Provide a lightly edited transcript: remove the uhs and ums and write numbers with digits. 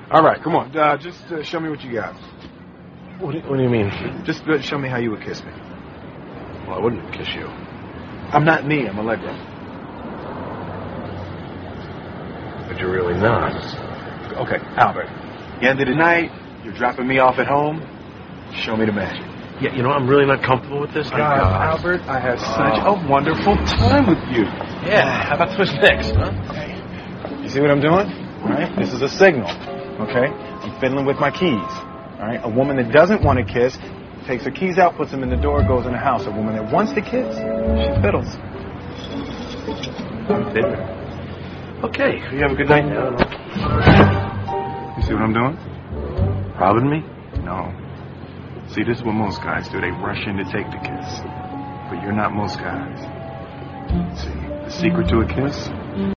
All right, come on. Just show me what you got. What do you mean? Just show me how you would kiss me. Well, I wouldn't kiss you. I'm not me. I'm Allegra. But you're really not. Okay, Albert. The end of the night, you're dropping me off at home. Show me the magic. Yeah, you know, I'm really not comfortable with this. Albert, I had such a wonderful time with you. Yeah, how about Swiss next, huh? You see what I'm doing? All right, this is a signal. Okay, I'm fiddling with my keys. All right, a woman that doesn't want to kiss takes her keys out, puts them in the door, goes in the house. A woman that wants to kiss, she fiddles. Okay, you have a good night now. You see what I'm doing? Robbing me? No. See, this is what most guys do. They rush in to take the kiss. But you're not most guys. See, the secret to a kiss